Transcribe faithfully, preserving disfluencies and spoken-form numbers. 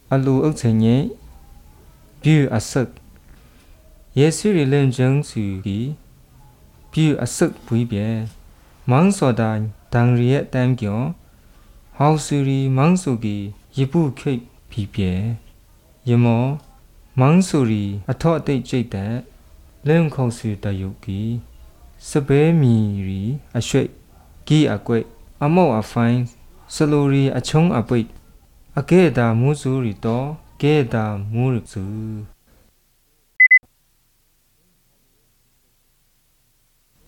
အလူအုပ်ချင်ရဲ့ပြူအစက်ယေစုရလန်ကျန်းစုကြီးပြူအစက်ပွေးပြေမောင်စောဒိုင်တန်ရီရဲ့တန်ကျော်ဟောက်စုရီမောင်စုကြီးယပုခိတ်ပြီပြေယမောမောင်စုရီအထော့အတိတ်ကျိတ်တဲ့လင်းခုံစုတယုတ်ကြီးစပဲမီရီအရွှေဂီအကွိတ်အမောက်အဖိုင်းစလိုရီအချုံအပိတ်အကဲတာမူစုရီတော့ကဲတာမူရစု